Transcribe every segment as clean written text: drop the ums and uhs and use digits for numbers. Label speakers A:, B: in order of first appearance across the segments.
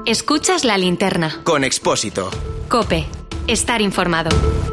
A: Escuchas La Linterna.
B: Con Expósito.
A: COPE. Estar informado.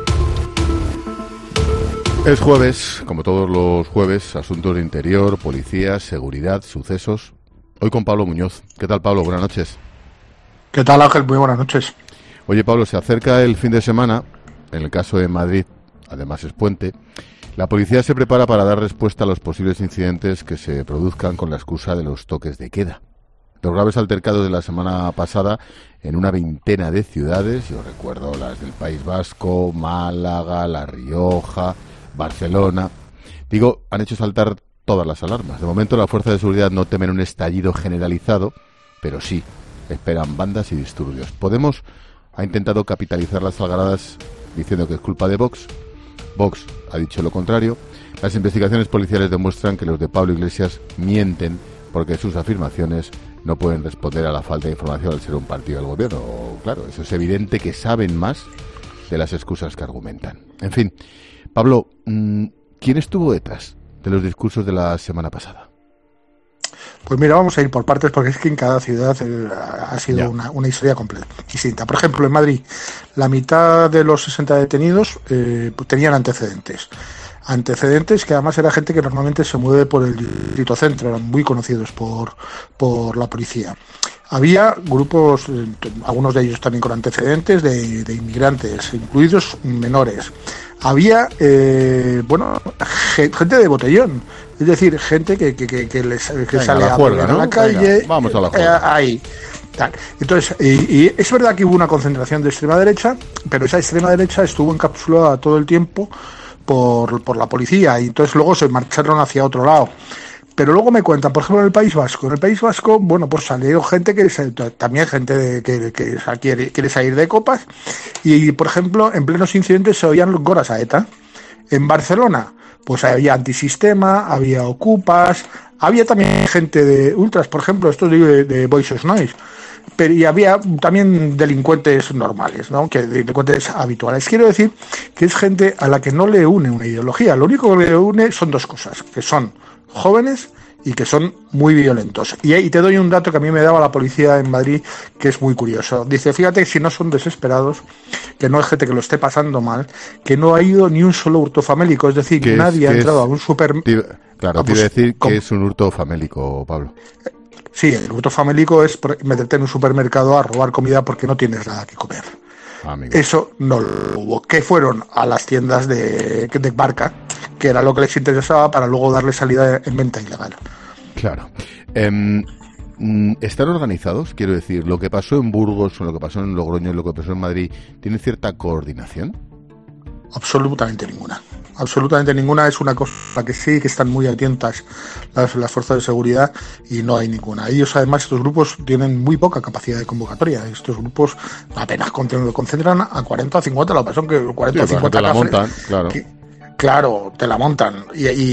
C: Es jueves, como todos los jueves, asuntos de interior, policía, seguridad, sucesos. Hoy con Pablo Muñoz. ¿Qué tal, Pablo? Buenas noches.
D: ¿Qué tal, Ángel? Muy buenas noches.
C: Oye, Pablo, se acerca el fin de semana. En el caso de Madrid, además es puente. La policía se prepara para dar respuesta a los posibles incidentes que se produzcan con la excusa de los toques de queda. Los graves altercados de la semana pasada en una veintena de ciudades, yo recuerdo las del País Vasco, Málaga, La Rioja, Barcelona, han hecho saltar todas las alarmas. De momento las fuerzas de seguridad no temen un estallido generalizado, pero sí esperan bandas y disturbios. Podemos ha intentado capitalizar las algaradas diciendo que es culpa de Vox. Vox ha dicho lo contrario. Las investigaciones policiales demuestran que los de Pablo Iglesias mienten porque sus afirmaciones no pueden responder a la falta de información al ser un partido del gobierno. Claro, eso es evidente que saben más de las excusas que argumentan. En fin, Pablo, ¿quién estuvo detrás de los discursos de la semana pasada?
D: Pues mira, vamos a ir por partes porque es que en cada ciudad ha sido una historia completa, distinta. Por ejemplo, en Madrid, la mitad de los 60 detenidos tenían antecedentes que además era gente que normalmente se mueve por el distrito centro, eran muy conocidos por la policía. Había grupos, algunos de ellos también con antecedentes de inmigrantes, incluidos menores. Había, gente de botellón, es decir, gente que sale a juerga, ¿no? A la calle.
C: Venga, vamos a la juerga.
D: Ahí. Tal. Entonces, y es verdad que hubo una concentración de extrema derecha, pero esa extrema derecha estuvo encapsulada todo el tiempo por la policía y entonces luego se marcharon hacia otro lado. Pero luego me cuentan, por ejemplo, en el País Vasco, pues salió gente también gente que quiere salir de copas y, por ejemplo, en plenos incidentes se oían goras a ETA. En Barcelona, pues había antisistema, había ocupas, había también gente de ultras, por ejemplo, estos de Voices Noise. Pero y había también delincuentes normales, ¿no? Que delincuentes habituales. Quiero decir que es gente a la que no le une una ideología. Lo único que le une son dos cosas, que son jóvenes y que son muy violentos. Y te doy un dato que a mí me daba la policía en Madrid, que es muy curioso. Dice, fíjate, si no son desesperados, que no es gente que lo esté pasando mal, que no ha ido ni un solo hurto famélico, es decir, que nadie ha entrado a un supermercado.
C: Claro, quiere decir que es un hurto famélico, Pablo.
D: Sí, el hurto famélico es meterte en un supermercado a robar comida porque no tienes nada que comer.
C: Amigo.
D: Eso no lo hubo. Que fueron a las tiendas de barca, que era lo que les interesaba para luego darle salida en venta ilegal.
C: Claro. ¿Están organizados? Quiero decir, lo que pasó en Burgos, lo que pasó en Logroño y lo que pasó en Madrid, ¿tiene cierta coordinación?
D: Absolutamente ninguna. Absolutamente ninguna. Es una cosa que sí que están muy atentas las fuerzas de seguridad y no hay ninguna. Ellos, además, estos grupos tienen muy poca capacidad de convocatoria. Estos grupos apenas concentran a 40 o 50, la persona que 40 o 50
C: te la montan, claro.
D: Claro, te la montan.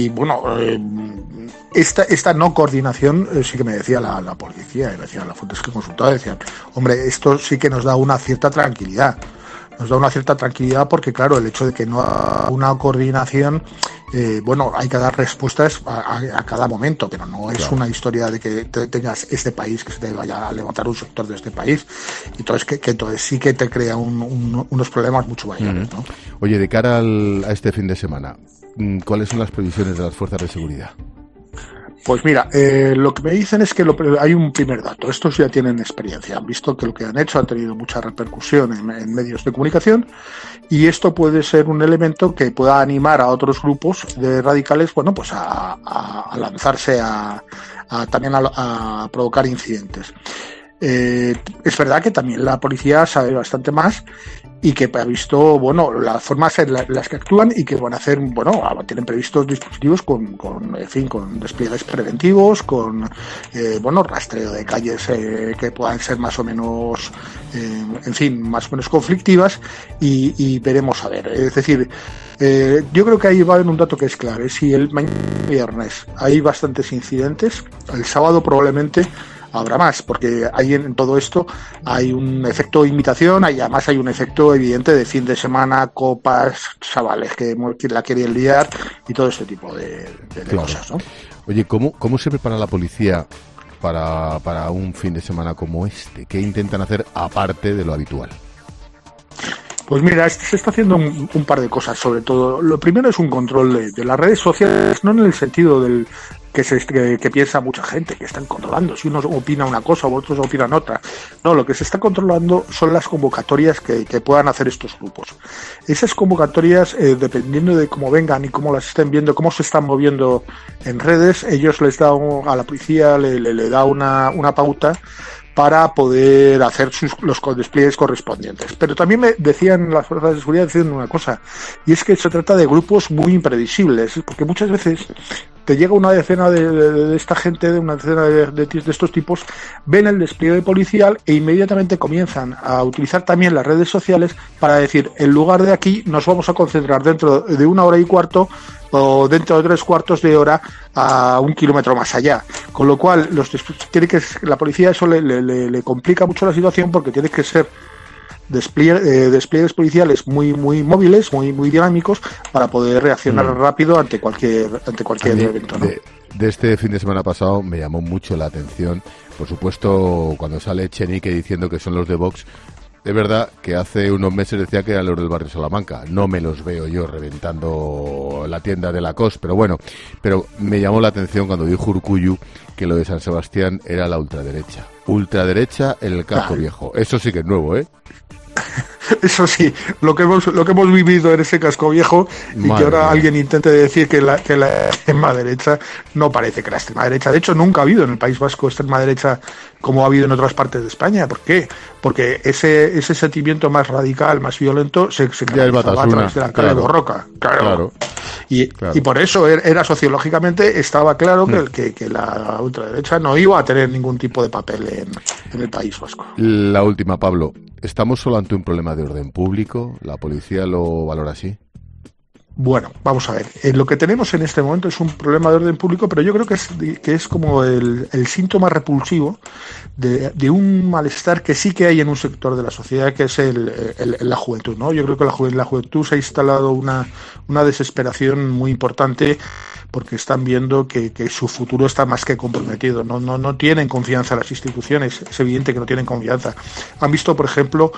D: Esta no coordinación sí que me decía la policía, me decían las fuentes que consultaba, decían, hombre, esto sí que nos da una cierta tranquilidad. Nos da una cierta tranquilidad porque, claro, el hecho de que no haya una coordinación, hay que dar respuestas a cada momento, pero no es una historia de que tengas este país, que se te vaya a levantar un sector de este país, entonces que entonces sí que te crea unos problemas mucho mayores, ¿no?
C: Oye, de cara a este fin de semana, ¿cuáles son las previsiones de las fuerzas de seguridad?
D: Pues mira, lo que me dicen es que hay un primer dato. Estos ya tienen experiencia, han visto que lo que han hecho ha tenido mucha repercusión en medios de comunicación y esto puede ser un elemento que pueda animar a otros grupos de radicales, a lanzarse también a provocar incidentes. Es verdad que también la policía sabe bastante más y que ha visto las formas en las que actúan y que van a hacer tienen previstos dispositivos con despliegues preventivos, con rastreo de calles que puedan ser más o menos conflictivas y veremos a ver. Es decir, yo creo que ahí va a haber un dato que es clave. Si el mañana viernes hay bastantes incidentes, el sábado probablemente habrá más, porque hay en todo esto hay un efecto imitación, además hay un efecto evidente de fin de semana, copas, chavales que la querían liar y todo ese tipo de
C: claro.
D: cosas, ¿no?
C: Oye, ¿cómo se prepara la policía para un fin de semana como este? ¿Qué intentan hacer aparte de lo habitual?
D: Pues mira, se está haciendo un par de cosas, sobre todo. Lo primero es un control de las redes sociales, no en el sentido del que piensa mucha gente, que están controlando. Si uno opina una cosa o otros opinan otra. No, lo que se está controlando son las convocatorias que puedan hacer estos grupos. Esas convocatorias, dependiendo de cómo vengan y cómo las estén viendo, cómo se están moviendo en redes, ellos les da a la policía le da una pauta para poder hacer los despliegues correspondientes. Pero también me decían las fuerzas de seguridad diciendo una cosa, y es que se trata de grupos muy impredecibles, porque muchas veces te llega una decena de esta gente, de una decena de estos tipos, ven el despliegue policial e inmediatamente comienzan a utilizar también las redes sociales para decir, en lugar de aquí nos vamos a concentrar dentro de 1 hora y cuarto o dentro de 3/4 de hora a 1 kilómetro más allá. Con lo cual, la policía eso le complica mucho la situación porque tiene que ser despliegues policiales muy móviles, muy dinámicos para poder reaccionar rápido ante cualquier evento, ¿no?
C: De este fin de semana pasado me llamó mucho la atención, por supuesto, cuando sale Echenique diciendo que son los de Vox. Es verdad que hace unos meses decía que eran los del barrio Salamanca. No me los veo yo reventando la tienda de la COS, pero bueno. Pero me llamó la atención cuando dijo Urkullu que lo de San Sebastián era la ultraderecha. Ultraderecha en el casco viejo. Eso sí que es nuevo, ¿eh?
D: Eso sí, lo que hemos vivido en ese casco viejo y
C: Madre
D: que ahora
C: mía.
D: alguien intente decir que la extrema derecha, no parece que la extrema derecha, de hecho nunca ha habido en el País Vasco extrema derecha como ha habido en otras partes de España. ¿Por qué? Porque ese sentimiento más radical, más violento se canalizaba a través de la calle Borroca. Claro. Y por eso era sociológicamente estaba claro que la ultraderecha no iba a tener ningún tipo de papel en el País Vasco.
C: La última, Pablo. ¿Estamos solo ante un problema de orden público? ¿La policía lo valora así?
D: Bueno, vamos a ver. Lo que tenemos en este momento es un problema de orden público, pero yo creo que es como el síntoma repulsivo de un malestar que sí que hay en un sector de la sociedad, que es la juventud, ¿no? Yo creo que la juventud se ha instalado una desesperación muy importante porque están viendo que su futuro está más que comprometido. No tienen confianza en las instituciones, es evidente que no tienen confianza. Han visto, por ejemplo,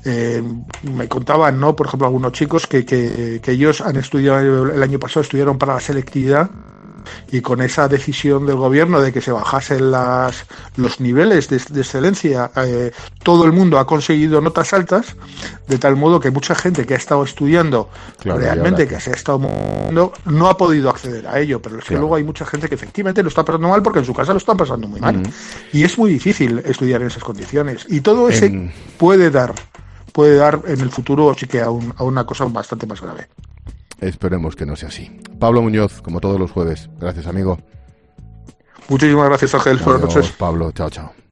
D: me contaban, ¿no? Por ejemplo, algunos chicos que ellos han estudiado, el año pasado estudiaron para la selectividad, y con esa decisión del gobierno de que se bajasen los niveles de excelencia, todo el mundo ha conseguido notas altas, de tal modo que mucha gente que ha estado estudiando realmente, que se ha estado moviendo, no ha podido acceder a ello, pero es que luego hay mucha gente que efectivamente lo está pasando mal porque en su casa lo están pasando muy mal, y es muy difícil estudiar en esas condiciones, y todo ese puede dar en el futuro sí que a una cosa bastante más grave.
C: Esperemos que no sea así. Pablo Muñoz, como todos los jueves. Gracias, amigo.
D: Muchísimas gracias, Ángel. Buenas noches.
C: Pablo. Chao, chao.